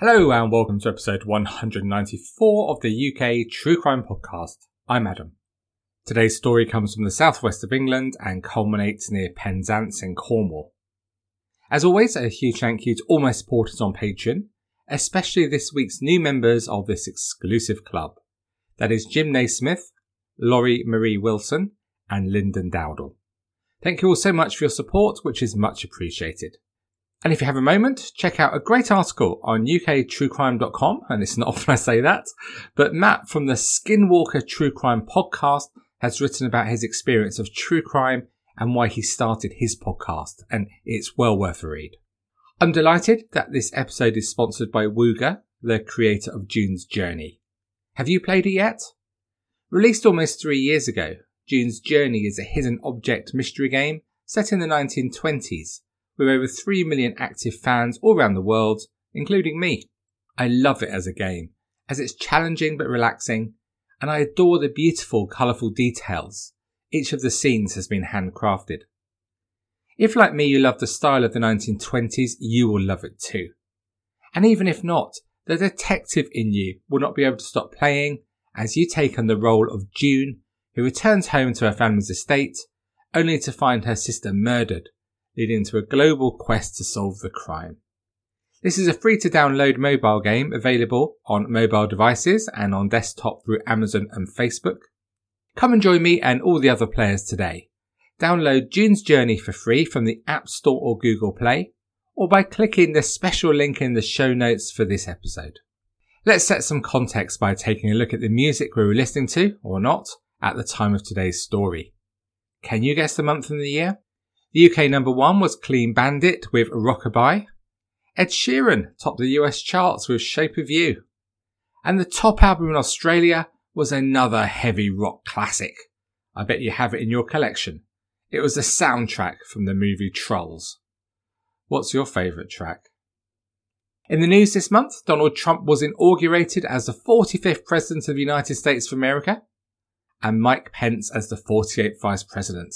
Hello and welcome to episode 194 of the UK True Crime Podcast. I'm Adam. Today's story comes from the southwest of England and culminates near Penzance in Cornwall. As always, a huge thank you to all my supporters on Patreon, especially this week's new members of this exclusive club. That is Jim Naismith, Laurie Marie Wilson and Lyndon Dowdle. Thank you all so much for your support, which is much appreciated. And if you have a moment, check out a great article on uktruecrime.com, and it's not often I say that, but Matt from the Skinwalker True Crime Podcast has written about his experience of true crime and why he started his podcast, and it's well worth a read. I'm delighted that this episode is sponsored by Wooga, the creator of June's Journey. Have you played it yet? Released almost 3 years ago, June's Journey is a hidden object mystery game set in the 1920s, with over 3 million active fans all around the world, including me. I love it as a game, as it's challenging but relaxing, and I adore the beautiful, colourful details. Each of the scenes has been handcrafted. If, like me, you love the style of the 1920s, you will love it too. And even if not, the detective in you will not be able to stop playing as you take on the role of June, who returns home to her family's estate, only to find her sister murdered, leading to a global quest to solve the crime. This is a free-to-download mobile game available on mobile devices and on desktop through Amazon and Facebook. Come and join me and all the other players today. Download June's Journey for free from the App Store or Google Play, or by clicking the special link in the show notes for this episode. Let's set some context by taking a look at the music we were listening to, or not, at the time of today's story. Can you guess the month and the year? The UK number 1 was Clean Bandit with Rockabye. Ed Sheeran topped the US charts with Shape of You. And the top album in Australia was another heavy rock classic. I bet you have it in your collection. It was the soundtrack from the movie Trolls. What's your favourite track? In the news this month, Donald Trump was inaugurated as the 45th President of the United States of America, and Mike Pence as the 48th Vice President.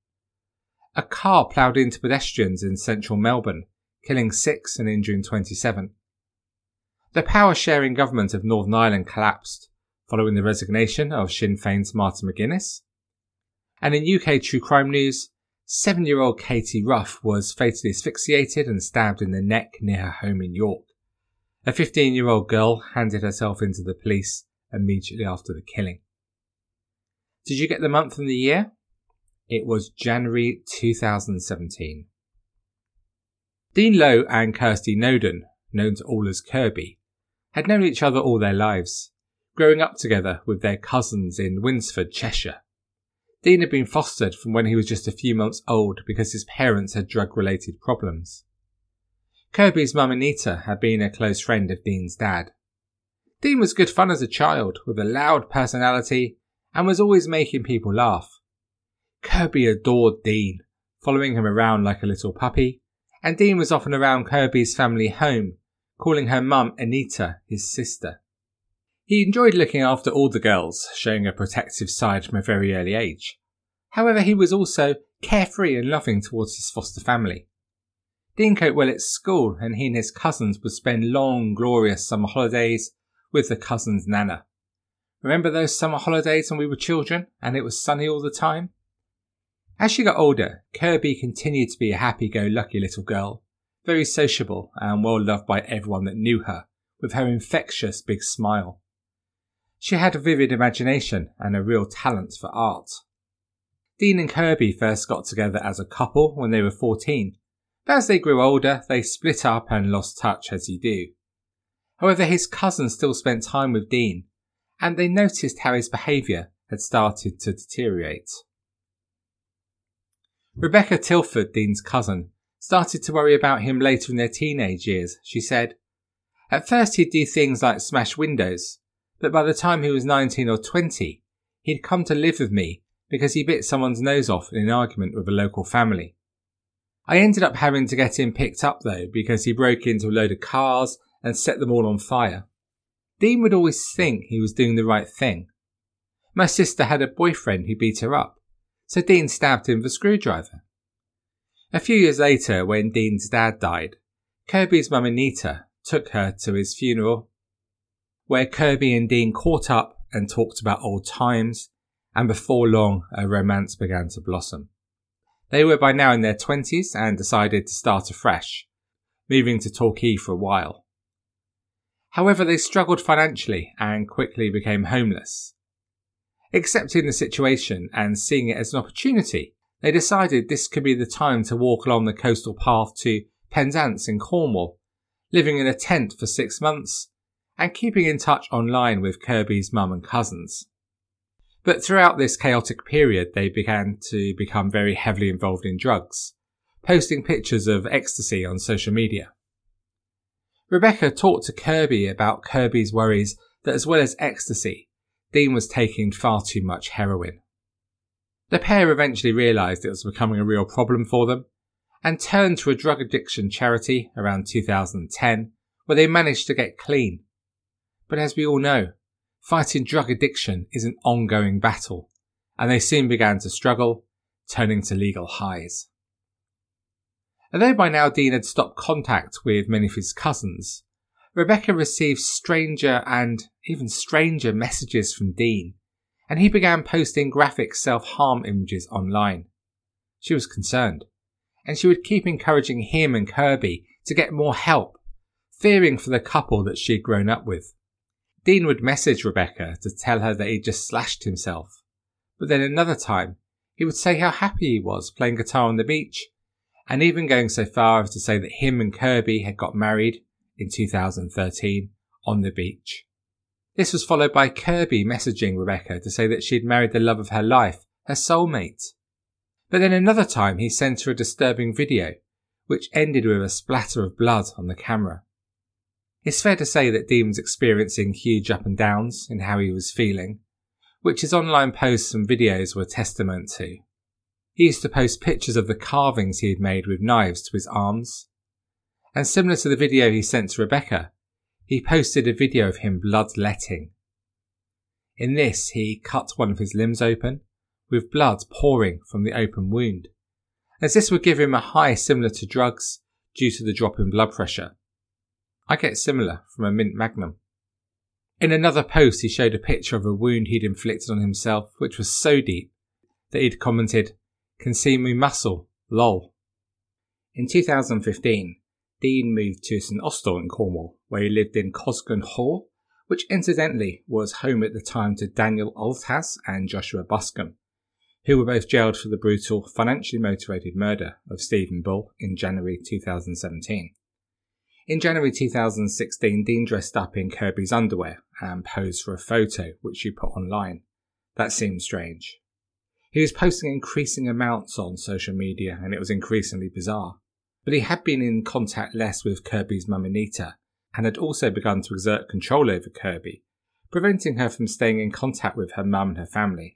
A car ploughed into pedestrians in central Melbourne, killing 6 and injuring 27. The power-sharing government of Northern Ireland collapsed, following the resignation of Sinn Féin's Martin McGuinness. And in UK true crime news, 7-year-old Katie Ruff was fatally asphyxiated and stabbed in the neck near her home in York. A 15-year-old girl handed herself into the police immediately after the killing. Did you get the month and the year? It was January 2017. Dean Lowe and Kirsty Noden, known to all as Kirby, had known each other all their lives, growing up together with their cousins in Winsford, Cheshire. Dean had been fostered from when he was just a few months old because his parents had drug-related problems. Kirby's mum Anita had been a close friend of Dean's dad. Dean was good fun as a child, with a loud personality, and was always making people laugh. Kirby adored Dean, following him around like a little puppy, and Dean was often around Kirby's family home, calling her mum Anita his sister. He enjoyed looking after all the girls, showing a protective side from a very early age. However, he was also carefree and loving towards his foster family. Dean coped well at school, and he and his cousins would spend long, glorious summer holidays with the cousins' nana. Remember those summer holidays when we were children and it was sunny all the time? As she got older, Kirby continued to be a happy-go-lucky little girl, very sociable and well-loved by everyone that knew her, with her infectious big smile. She had a vivid imagination and a real talent for art. Dean and Kirby first got together as a couple when they were 14, but as they grew older, they split up and lost touch as you do. However, his cousins still spent time with Dean, and they noticed how his behaviour had started to deteriorate. Rebecca Tilford, Dean's cousin, started to worry about him later in their teenage years. She said, "At first he'd do things like smash windows, but by the time he was 19 or 20, he'd come to live with me because he bit someone's nose off in an argument with a local family. I ended up having to get him picked up though because he broke into a load of cars and set them all on fire. Dean would always think he was doing the right thing. My sister had a boyfriend who beat her up, so Dean stabbed him with a screwdriver." A few years later, when Dean's dad died, Kirby's mum Anita took her to his funeral, where Kirby and Dean caught up and talked about old times, and before long a romance began to blossom. They were by now in their 20s and decided to start afresh, moving to Torquay for a while. However, they struggled financially and quickly became homeless. Accepting the situation and seeing it as an opportunity, they decided this could be the time to walk along the coastal path to Penzance in Cornwall, living in a tent for 6 months and keeping in touch online with Kirby's mum and cousins. But throughout this chaotic period, they began to become very heavily involved in drugs, posting pictures of ecstasy on social media. Rebecca talked to Kirby about Kirby's worries that as well as ecstasy, Dean was taking far too much heroin. The pair eventually realised it was becoming a real problem for them and turned to a drug addiction charity around 2010 where they managed to get clean. But as we all know, fighting drug addiction is an ongoing battle, and they soon began to struggle, turning to legal highs. Although by now Dean had stopped contact with many of his cousins, Rebecca received stranger and even stranger messages from Dean, and he began posting graphic self-harm images online. She was concerned, and she would keep encouraging him and Kirby to get more help, fearing for the couple that she'd grown up with. Dean would message Rebecca to tell her that he'd just slashed himself, but then another time he would say how happy he was playing guitar on the beach, and even going so far as to say that him and Kirby had got married in 2013 on the beach. This was followed by Kirby messaging Rebecca to say that she'd married the love of her life, her soulmate. But then another time he sent her a disturbing video, which ended with a splatter of blood on the camera. It's fair to say that Dean was experiencing huge up and downs in how he was feeling, which his online posts and videos were testament to. He used to post pictures of the carvings he had made with knives to his arms. And similar to the video he sent to Rebecca, he posted a video of him bloodletting. In this, he cut one of his limbs open, with blood pouring from the open wound, as this would give him a high similar to drugs due to the drop in blood pressure. I get similar from a mint magnum. In another post, he showed a picture of a wound he'd inflicted on himself, which was so deep that he'd commented, "Can see me muscle, lol." In 2015, Dean moved to St Austell in Cornwall, where he lived in Cosgan Hall, which incidentally was home at the time to Daniel Altaz and Joshua Buscombe, who were both jailed for the brutal, financially motivated murder of Stephen Bull in January 2017. In January 2016, Dean dressed up in Kirby's underwear and posed for a photo, which he put online. That seemed strange. He was posting increasing amounts on social media, and it was increasingly bizarre. But he had been in contact less with Kirby's mum Anita, and had also begun to exert control over Kirby, preventing her from staying in contact with her mum and her family.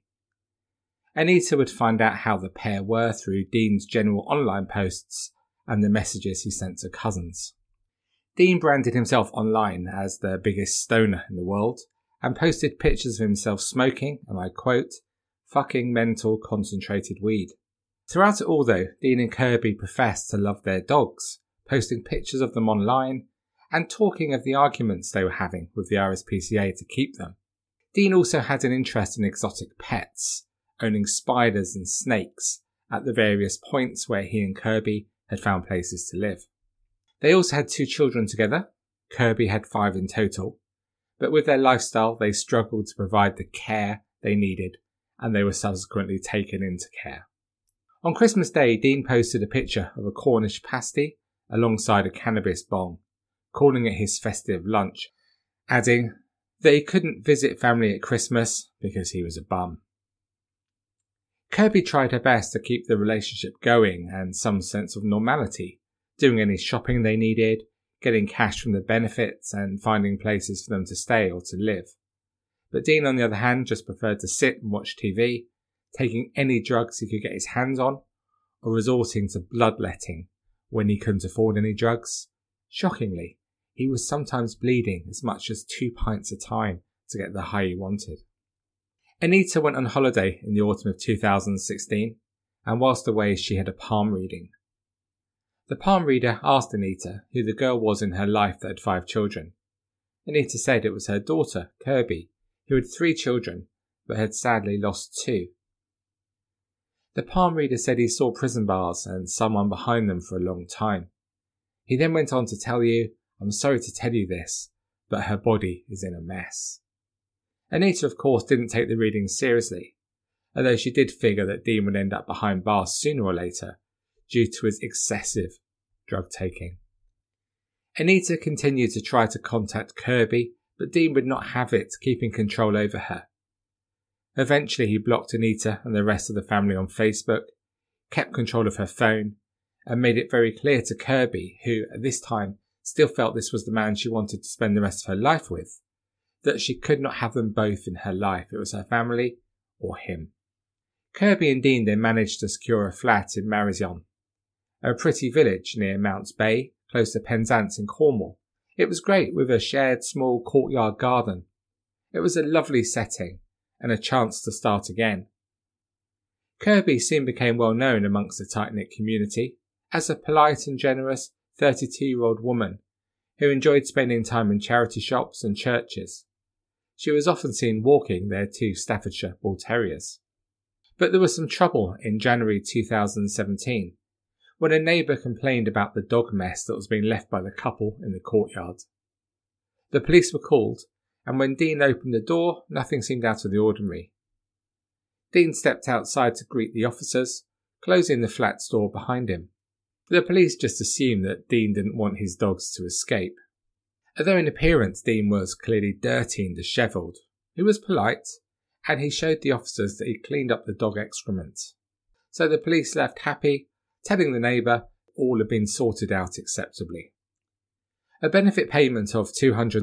Anita would find out how the pair were through Dean's general online posts and the messages he sent to cousins. Dean branded himself online as the biggest stoner in the world, and posted pictures of himself smoking, and I quote, "fucking mental concentrated weed." Throughout it all though, Dean and Kirby professed to love their dogs, posting pictures of them online and talking of the arguments they were having with the RSPCA to keep them. Dean also had an interest in exotic pets, owning spiders and snakes at the various points where he and Kirby had found places to live. They also had 2 children together. Kirby had 5 in total, but with their lifestyle they struggled to provide the care they needed, and they were subsequently taken into care. On Christmas Day, Dean posted a picture of a Cornish pasty alongside a cannabis bong, calling it his festive lunch, adding that he couldn't visit family at Christmas because he was a bum. Kirby tried her best to keep the relationship going and some sense of normality, doing any shopping they needed, getting cash from the benefits and finding places for them to stay or to live. But Dean, on the other hand, just preferred to sit and watch TV, taking any drugs he could get his hands on, or resorting to bloodletting when he couldn't afford any drugs. Shockingly, he was sometimes bleeding as much as 2 pints a time to get the high he wanted. Anita went on holiday in the autumn of 2016, and whilst away she had a palm reading. The palm reader asked Anita who the girl was in her life that had 5 children. Anita said it was her daughter, Kirby, who had 3 children but had sadly lost 2. The palm reader said he saw prison bars and someone behind them for a long time. He then went on to tell you, "I'm sorry to tell you this, but her body is in a mess." Anita, of course, didn't take the reading seriously, although she did figure that Dean would end up behind bars sooner or later due to his excessive drug taking. Anita continued to try to contact Kirby, but Dean would not have it, keeping control over her. Eventually he blocked Anita and the rest of the family on Facebook, kept control of her phone, and made it very clear to Kirby, who at this time still felt this was the man she wanted to spend the rest of her life with, that she could not have them both in her life. It was her family or him. Kirby and Dean then managed to secure a flat in Marazion, a pretty village near Mounts Bay, close to Penzance in Cornwall. It was great, with a shared small courtyard garden. It was a lovely setting and a chance to start again. Kirby soon became well known amongst the tight-knit community as a polite and generous 32-year-old woman who enjoyed spending time in charity shops and churches. She was often seen walking their 2 Staffordshire Bull Terriers. But there was some trouble in January 2017 when a neighbour complained about the dog mess that was being left by the couple in the courtyard. The police were called, and when Dean opened the door, nothing seemed out of the ordinary. Dean stepped outside to greet the officers, closing the flat's door behind him. The police just assumed that Dean didn't want his dogs to escape. Although in appearance Dean was clearly dirty and dishevelled, he was polite, and he showed the officers that he cleaned up the dog excrement. So the police left happy, telling the neighbour all had been sorted out acceptably. A benefit payment of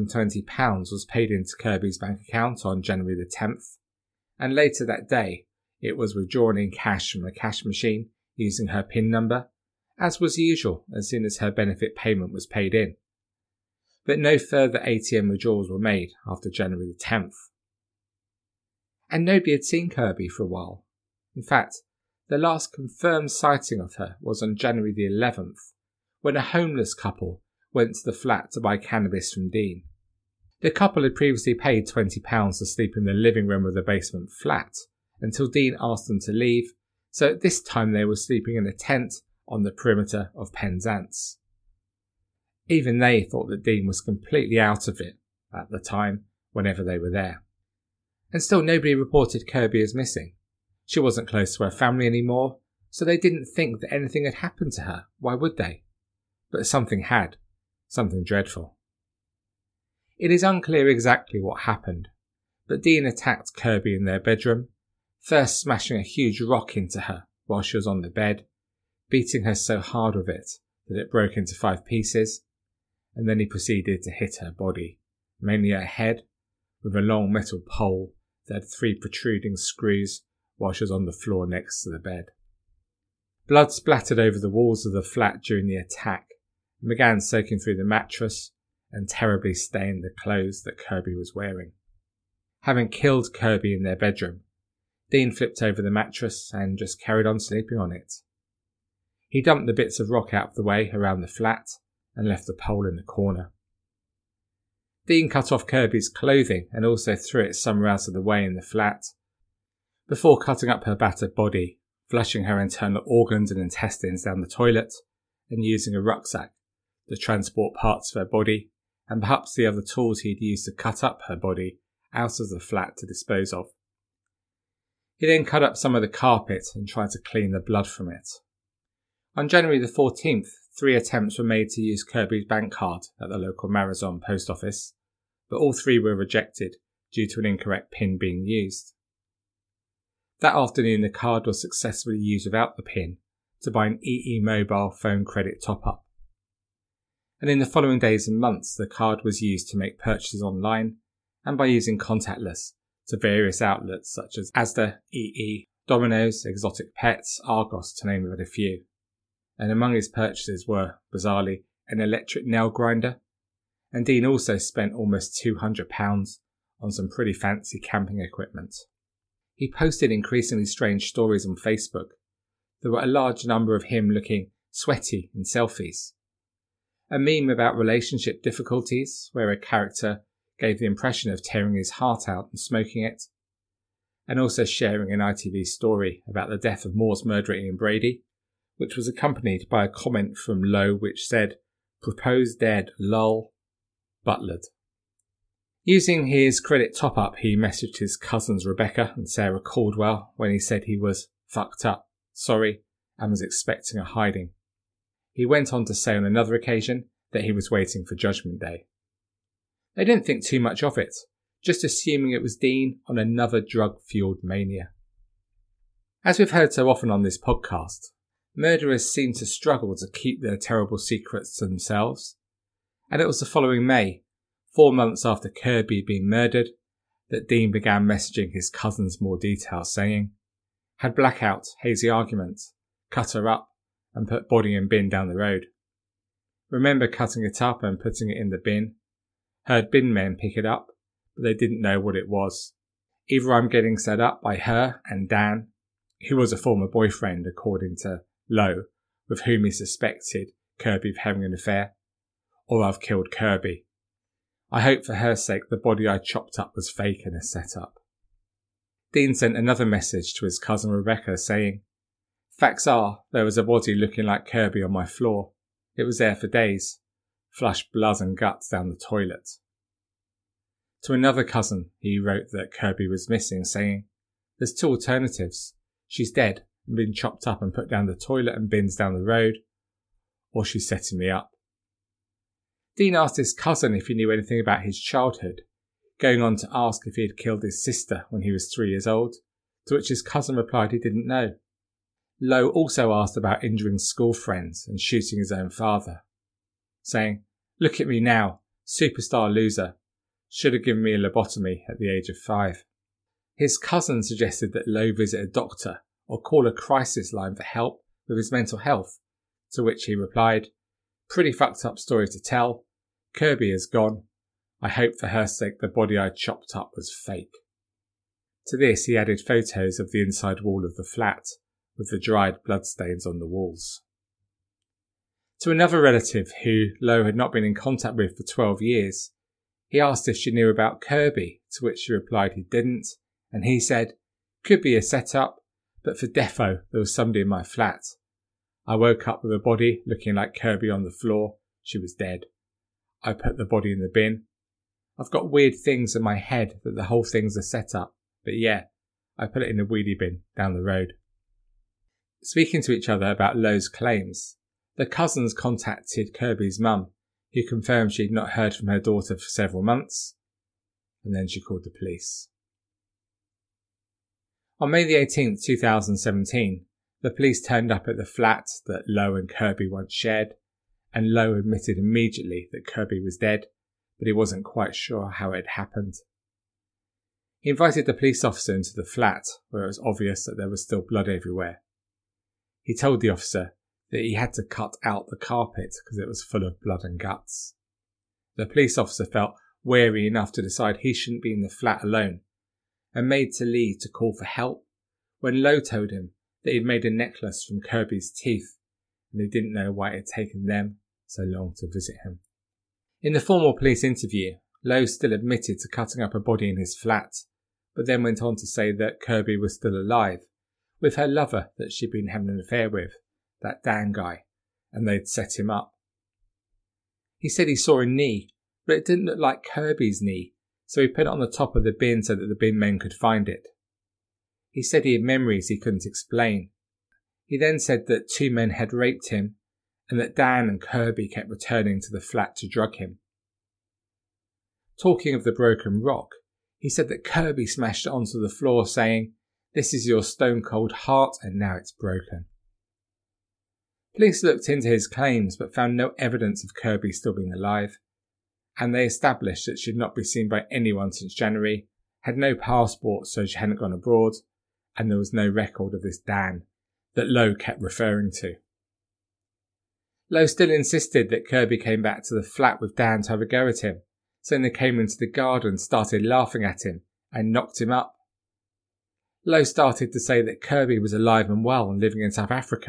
£220 was paid into Kirby's bank account on January the 10th, and later that day it was withdrawn in cash from a cash machine using her PIN number, as was usual as soon as her benefit payment was paid in. But no further ATM withdrawals were made after January the 10th. And nobody had seen Kirby for a while. In fact, the last confirmed sighting of her was on January the 11th, when a homeless couple went to the flat to buy cannabis from Dean. The couple had previously paid £20 to sleep in the living room of the basement flat, until Dean asked them to leave, so at this time they were sleeping in a tent on the perimeter of Penzance. Even they thought that Dean was completely out of it at the time, whenever they were there. And still nobody reported Kirby as missing. She wasn't close to her family anymore, so they didn't think that anything had happened to her. Why would they? But something had. Something dreadful. It is unclear exactly what happened, but Dean attacked Kirby in their bedroom, first smashing a huge rock into her while she was on the bed, beating her so hard with it that it broke into 5 pieces, and then he proceeded to hit her body, mainly her head, with a long metal pole that had 3 protruding screws while she was on the floor next to the bed. Blood splattered over the walls of the flat during the attack and began soaking through the mattress and terribly stained the clothes that Kirby was wearing. Having killed Kirby in their bedroom, Dean flipped over the mattress and just carried on sleeping on it. He dumped the bits of rock out of the way around the flat and left the pole in the corner. Dean cut off Kirby's clothing and also threw it somewhere out of the way in the flat, before cutting up her battered body, flushing her internal organs and intestines down the toilet, and using a rucksack to transport parts of her body and perhaps the other tools he'd used to cut up her body out of the flat to dispose of. He then cut up some of the carpet and tried to clean the blood from it. On January the 14th, 3 attempts were made to use Kirby's bank card at the local Marazion post office, but all 3 were rejected due to an incorrect PIN being used. That afternoon the card was successfully used without the PIN to buy an EE mobile phone credit top-up. And in the following days and months the card was used to make purchases online and by using contactless to various outlets such as Asda, EE, Domino's, Exotic Pets, Argos to name but a few. And among his purchases were, bizarrely, an electric nail grinder, and Dean also spent almost £200 on some pretty fancy camping equipment. He posted increasingly strange stories on Facebook. There were a large number of him looking sweaty in selfies. A meme about relationship difficulties where a character gave the impression of tearing his heart out and smoking it. And also sharing an ITV story about the death of Moore's murderer Ian Brady, which was accompanied by a comment from Lowe which said, "Proposed dead, lol, butlered." Using his credit top-up, he messaged his cousins Rebecca and Sarah Caldwell when he said he was fucked up, sorry, and was expecting a hiding. He went on to say on another occasion that he was waiting for Judgment Day. They didn't think too much of it, just assuming it was Dean on another drug-fueled mania. As we've heard so often on this podcast, murderers seem to struggle to keep their terrible secrets to themselves, and it was the following May, 4 months after Kirby had been murdered, that Dean began messaging his cousins more details, saying, "Had blackout, hazy argument, cut her up and put body in bin down the road. Remember cutting it up and putting it in the bin. Heard bin men pick it up, but they didn't know what it was. Either I'm getting set up by her and Dan, who was a former boyfriend according to Lowe, with whom he suspected Kirby of having an affair, or I've killed Kirby. I hope for her sake the body I chopped up was fake and a set-up." Dean sent another message to his cousin Rebecca saying, "Facts are, there was a body looking like Kirby on my floor. It was there for days. Flushed blood and guts down the toilet." To another cousin, he wrote that Kirby was missing, saying, "There's 2 alternatives. She's dead and been chopped up and put down the toilet and bins down the road, or she's setting me up." Dean asked his cousin if he knew anything about his childhood, going on to ask if he had killed his sister when he was 3 years old, to which his cousin replied he didn't know. Lowe also asked about injuring school friends and shooting his own father, saying, "Look at me now, superstar loser. Should have given me a lobotomy at the age of 5. His cousin suggested that Lowe visit a doctor or call a crisis line for help with his mental health, to which he replied, "Pretty fucked up story to tell. Kirby is gone. I hope for her sake the body I chopped up was fake." To this he added photos of the inside wall of the flat, with the dried bloodstains on the walls. To another relative who Lowe had not been in contact with for 12 years, he asked if she knew about Kirby, to which she replied he didn't, and he said, "Could be a set-up, but for defo there was somebody in my flat. I woke up with a body looking like Kirby on the floor. She was dead. I put the body in the bin. I've got weird things in my head that the whole thing's a set-up, but yeah, I put it in the wheelie bin down the road." Speaking to each other about Lowe's claims, the cousins contacted Kirby's mum, who confirmed she had not heard from her daughter for several months, and then she called the police. On May the 18th, 2017, the police turned up at the flat that Lowe and Kirby once shared, and Lowe admitted immediately that Kirby was dead, but he wasn't quite sure how it had happened. He invited the police officer into the flat, where it was obvious that there was still blood everywhere. He told the officer that he had to cut out the carpet because it was full of blood and guts. The police officer felt wary enough to decide he shouldn't be in the flat alone, and made to leave to call for help, when Lowe told him that he'd made a necklace from Kirby's teeth, and he didn't know why it had taken them so long to visit him. In the formal police interview, Lowe still admitted to cutting up a body in his flat, but then went on to say that Kirby was still alive, with her lover that she'd been having an affair with, that Dan guy, and they'd set him up. He said he saw a knee, but it didn't look like Kirby's knee, so he put it on the top of the bin so that the bin men could find it. He said he had memories he couldn't explain. He then said that 2 men had raped him, and that Dan and Kirby kept returning to the flat to drug him. Talking of the broken rock, he said that Kirby smashed it onto the floor, saying, "This is your stone-cold heart and now it's broken." Police looked into his claims but found no evidence of Kirby still being alive, and they established that she had not been seen by anyone since January, had no passport so she hadn't gone abroad, and there was no record of this Dan that Lowe kept referring to. Lowe still insisted that Kirby came back to the flat with Dan to have a go at him, saying they came into the garden, started laughing at him and knocked him up. Lowe started to say that Kirby was alive and well and living in South Africa,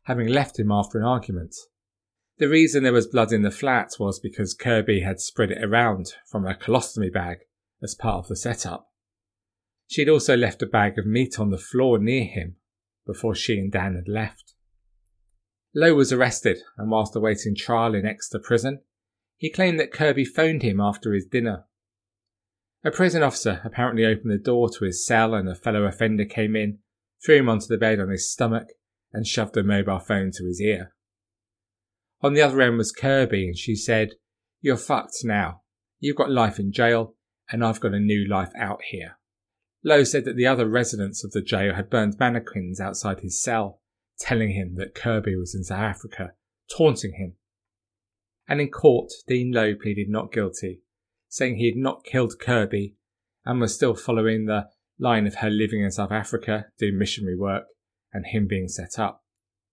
having left him after an argument. The reason there was blood in the flat was because Kirby had spread it around from a colostomy bag as part of the setup. She had also left a bag of meat on the floor near him before she and Dan had left. Lowe was arrested, and whilst awaiting trial in Exeter Prison, he claimed that Kirby phoned him after his dinner. A prison officer apparently opened the door to his cell and a fellow offender came in, threw him onto the bed on his stomach and shoved a mobile phone to his ear. On the other end was Kirby and she said, "You're fucked now. You've got life in jail and I've got a new life out here." Lowe said that the other residents of the jail had burned mannequins outside his cell, telling him that Kirby was in South Africa, taunting him. And in court, Dean Lowe pleaded not guilty, saying he had not killed Kirby and was still following the line of her living in South Africa, doing missionary work, and him being set up.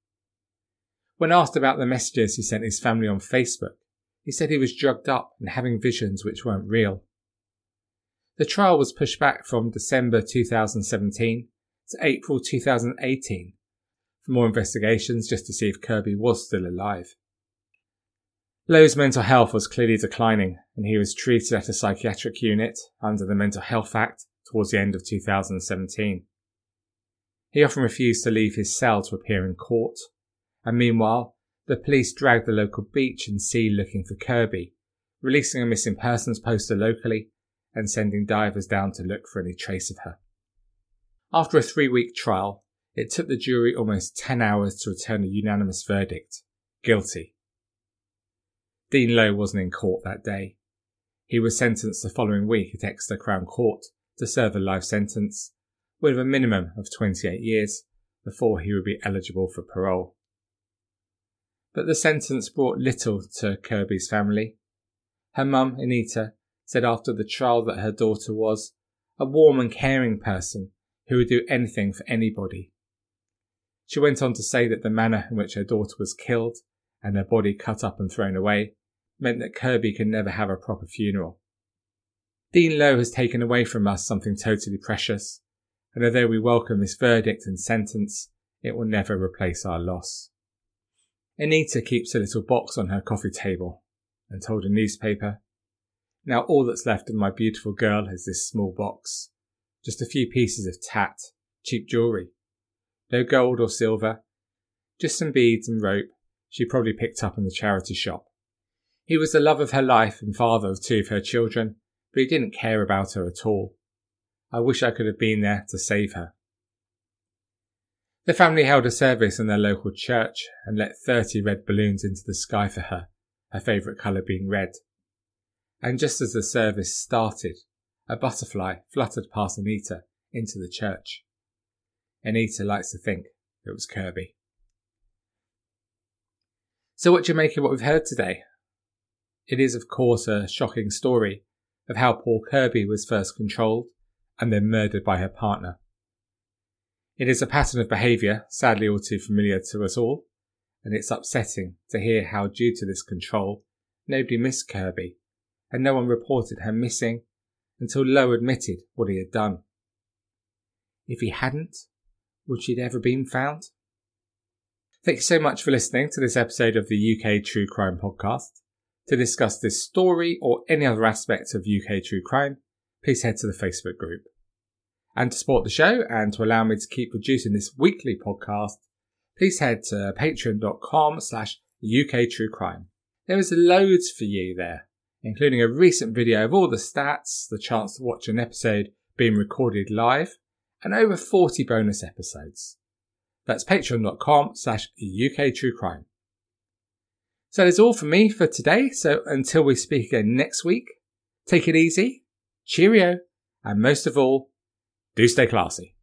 When asked about the messages he sent his family on Facebook, he said he was drugged up and having visions which weren't real. The trial was pushed back from December 2017 to April 2018 for more investigations just to see if Kirby was still alive. Lowe's mental health was clearly declining and he was treated at a psychiatric unit under the Mental Health Act towards the end of 2017. He often refused to leave his cell to appear in court, and meanwhile, the police dragged the local beach and sea looking for Kirby, releasing a missing persons poster locally and sending divers down to look for any trace of her. After a 3-week trial, it took the jury almost 10 hours to return a unanimous verdict: guilty. Dean Lowe wasn't in court that day. He was sentenced the following week at Exeter Crown Court to serve a life sentence, with a minimum of 28 years before he would be eligible for parole. But the sentence brought little to Kirby's family. Her mum, Anita, said after the trial that her daughter was a warm and caring person who would do anything for anybody. She went on to say that the manner in which her daughter was killed and her body cut up and thrown away meant that Kirby could never have a proper funeral. Dean Lowe has taken away from us something totally precious, and although we welcome this verdict and sentence, it will never replace our loss. Anita keeps a little box on her coffee table and told a newspaper, "Now all that's left of my beautiful girl is this small box. Just a few pieces of tat, cheap jewellery. No gold or silver, just some beads and rope she probably picked up in the charity shop. He was the love of her life and father of 2 of her children, but he didn't care about her at all. I wish I could have been there to save her." The family held a service in their local church and let 30 red balloons into the sky for her favourite colour being red. And just as the service started, a butterfly fluttered past Anita into the church. Anita likes to think it was Kirby. So what do you make of what we've heard today? It is of course a shocking story of how poor Kirby was first controlled and then murdered by her partner. It is a pattern of behaviour, sadly all too familiar to us all, and it's upsetting to hear how due to this control, nobody missed Kirby, and no one reported her missing until Lowe admitted what he had done. If he hadn't, would she have ever been found? Thank you so much for listening to this episode of the UK True Crime Podcast. To discuss this story or any other aspect of UK True Crime, please head to the Facebook group. And to support the show and to allow me to keep producing this weekly podcast, please head to patreon.com/UKTrueCrime. There is loads for you there, including a recent video of all the stats, the chance to watch an episode being recorded live, and over 40 bonus episodes. That's patreon.com/UKTrueCrime. So that's all from me for today. So until we speak again next week, take it easy, cheerio, and most of all, do stay classy.